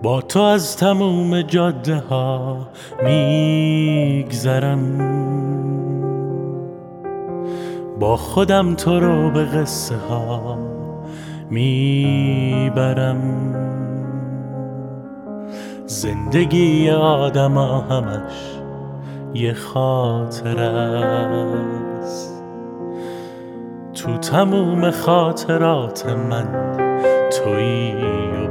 با تو از تموم جاده ها میگذرم، با خودم تو رو به قصه ها میبرم. زندگی آدم ها همش یه خاطر است، تو تموم خاطرات من تویی و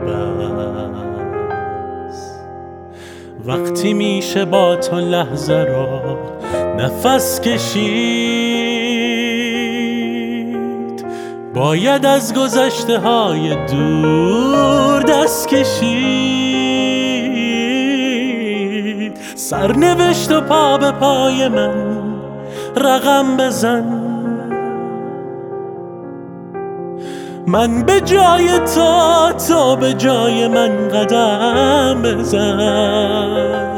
بس. وقتی میشه با تو لحظه رو نفس کشید، باید از گذشته های دور دست کشید. سرنوشت و پا به پای من رقم بزن، من به جای تو به جای من قدم بزن.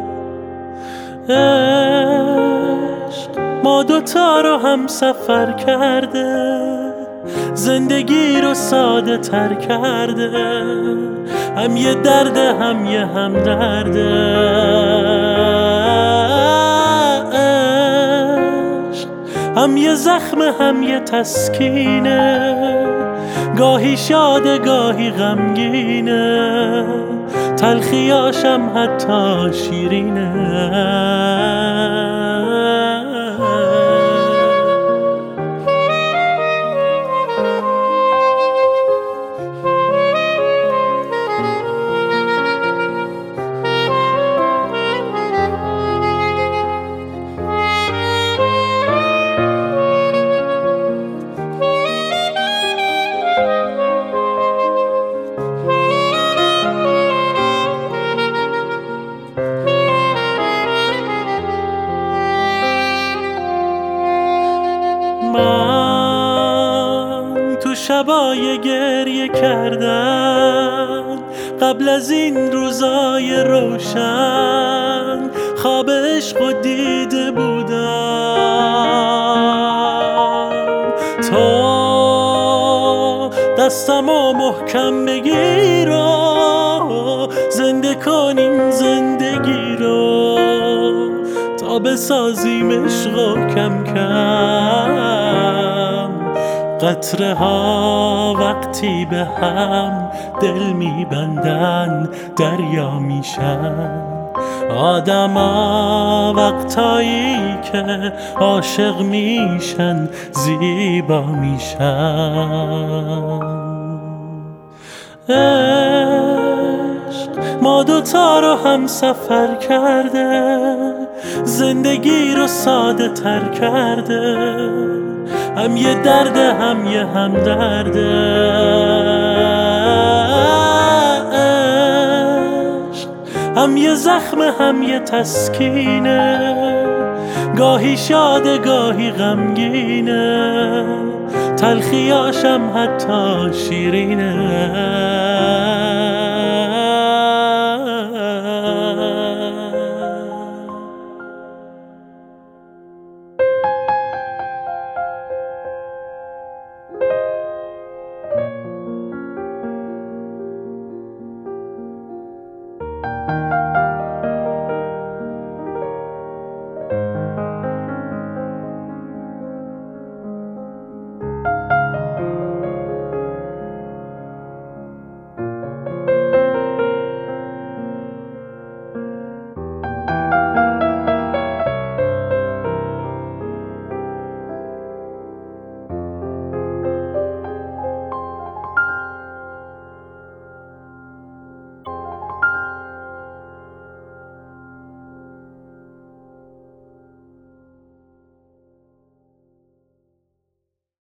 عشق ما دوتا رو هم سفر کرده، زندگی رو ساده تر کرده، هم یه درده هم یه همدرده. عشق هم یه زخم هم یه تسکینه، گاهی شاده گاهی غمگینه، تلخیاشم حتی شیرینه. من تو شبای گریه کردن، قبل از این روزای روشن، خواب عشق و دیده بودم. تو دستمو محکم بگیر و زنده کن این زندگی رو، تا بسازیم عشق و کم کم قطره ها وقتی به هم دل میبندن دریا میشن. آدما وقتایی که عاشق میشن زیبا میشن. عشق ما دوتا رو هم سفر کرده، زندگی رو ساده تر کرده، هم یه درده هم یه همدرده. عشق هم یه زخم هم یه تسکینه، گاهی شاده گاهی غمگینه، تلخیاشم حتی شیرینه.